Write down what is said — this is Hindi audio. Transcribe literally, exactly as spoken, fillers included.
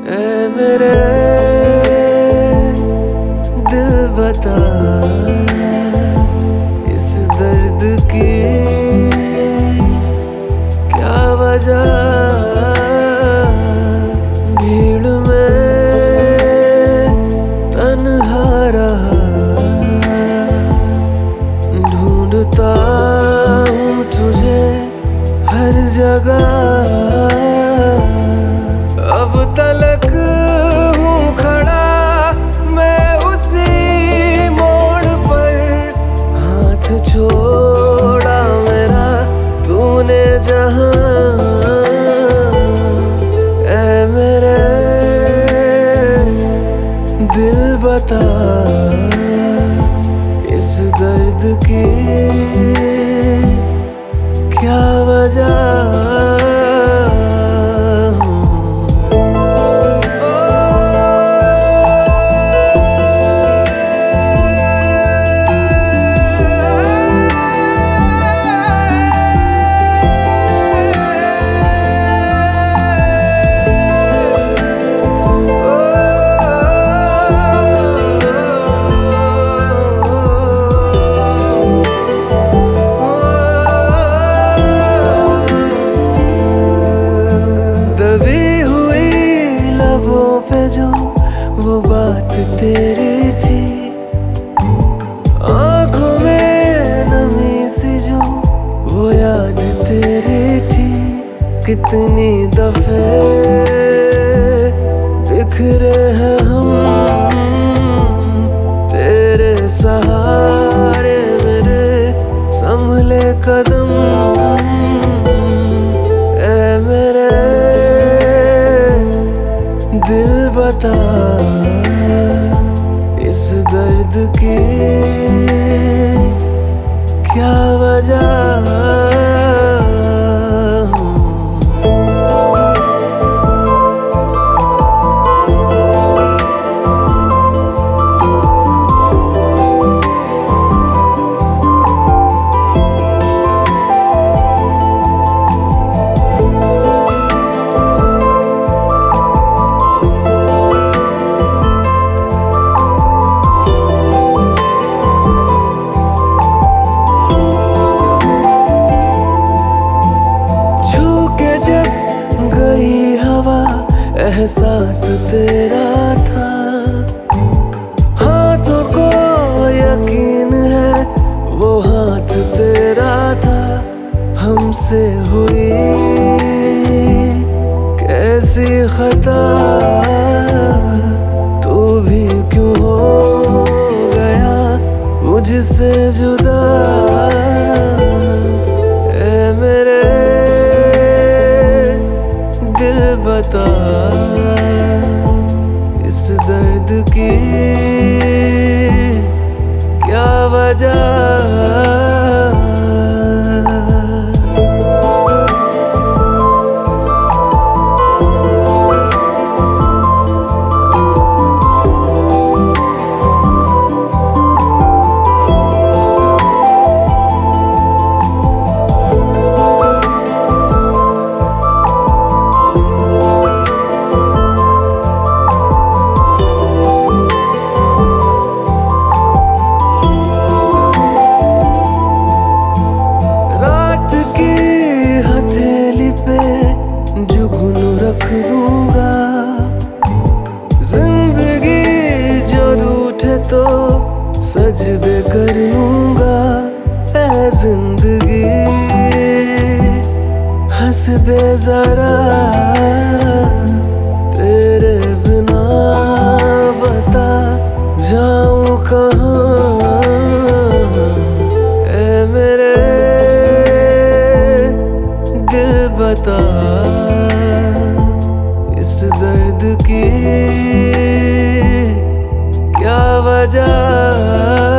ऐ मेरे दिल बता, इस दर्द की क्या वजह। भीड़ में तन्हा रहा, ढूंढता हूँ तुझे हर जगह। अब तलक हूँ खड़ा मैं उसी मोड़ पर, हाथ छोड़ा मेरा तूने जहां। ऐ मेरे दिल बता, इस दर्द की क्या वजह। पे जो वो बात तेरी थी, आंखों में नमी सी जो वो याद तेरी थी। कितनी दफे बिखरे हैं हम तेरे सहारे, मेरे संभले कदम। ऐ मेरे दिल बता, इस दर्द की क्या वजह। एहसास तेरा था, हाथों को यकीन है वो हाथ तेरा था। हमसे हुई कैसी खता, तू भी क्यों हो गया मुझसे जुदा। ऐ मेरे दिल बता, इस दर्द की क्या वजह। रख दूंगा जिंदगी जो रूठे तो सजदे कर लूंगा। ऐ जिंदगी हंस दे जरा, तेरे बिना बता जाऊं कहाँ। ऐ मेरे दिल बता, इस दर्द की क्या वजह।